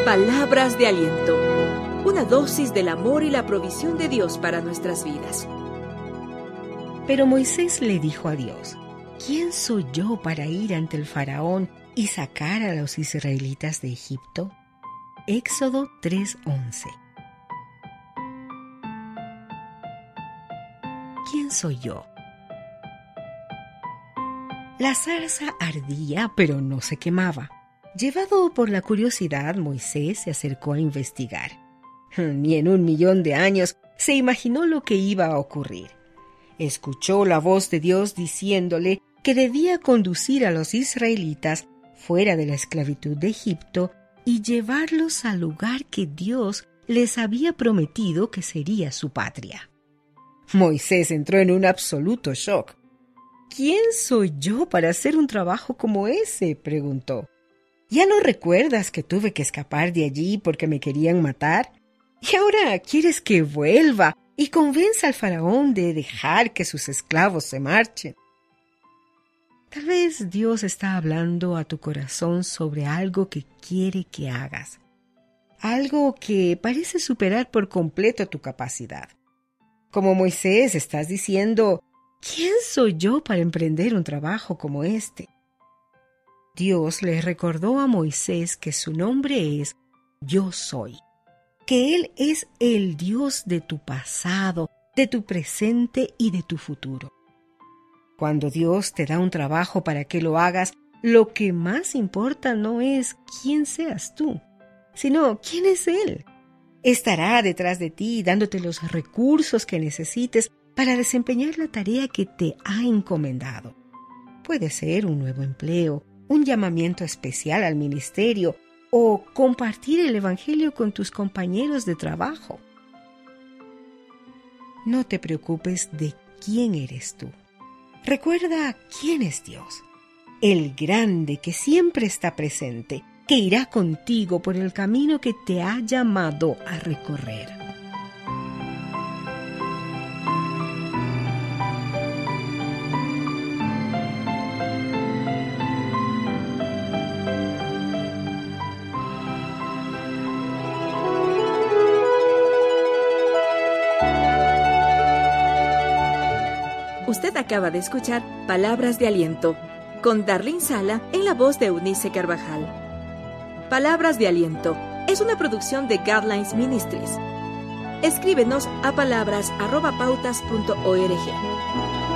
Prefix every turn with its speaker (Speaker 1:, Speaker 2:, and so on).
Speaker 1: Palabras de aliento. Una dosis del amor y la provisión de Dios para nuestras vidas.
Speaker 2: Pero Moisés le dijo a Dios: ¿Quién soy yo para ir ante el faraón y sacar a los israelitas de Egipto? Éxodo 3:11. ¿Quién soy yo? La zarza ardía, pero no se quemaba. Llevado por la curiosidad, Moisés se acercó a investigar. Ni en 1.000.000 de años se imaginó lo que iba a ocurrir. Escuchó la voz de Dios diciéndole que debía conducir a los israelitas fuera de la esclavitud de Egipto y llevarlos al lugar que Dios les había prometido que sería su patria. Moisés entró en un absoluto shock. ¿Quién soy yo para hacer un trabajo como ese?, preguntó. ¿Ya no recuerdas que tuve que escapar de allí porque me querían matar? ¿Y ahora quieres que vuelva y convenza al faraón de dejar que sus esclavos se marchen? Tal vez Dios está hablando a tu corazón sobre algo que quiere que hagas. Algo que parece superar por completo tu capacidad. Como Moisés, estás diciendo: ¿quién soy yo para emprender un trabajo como este? Dios le recordó a Moisés que su nombre es Yo Soy, que Él es el Dios de tu pasado, de tu presente y de tu futuro. Cuando Dios te da un trabajo para que lo hagas, lo que más importa no es quién seas tú, sino quién es Él. Estará detrás de ti dándote los recursos que necesites para desempeñar la tarea que te ha encomendado. Puede ser un nuevo empleo, un llamamiento especial al ministerio o compartir el evangelio con tus compañeros de trabajo. No te preocupes de quién eres tú. Recuerda quién es Dios, el grande que siempre está presente, que irá contigo por el camino que te ha llamado a recorrer.
Speaker 1: Usted acaba de escuchar Palabras de Aliento, con Darlene Sala en la voz de Eunice Carvajal. Palabras de Aliento es una producción de Guidelines Ministries. Escríbenos a palabras@pautas.org.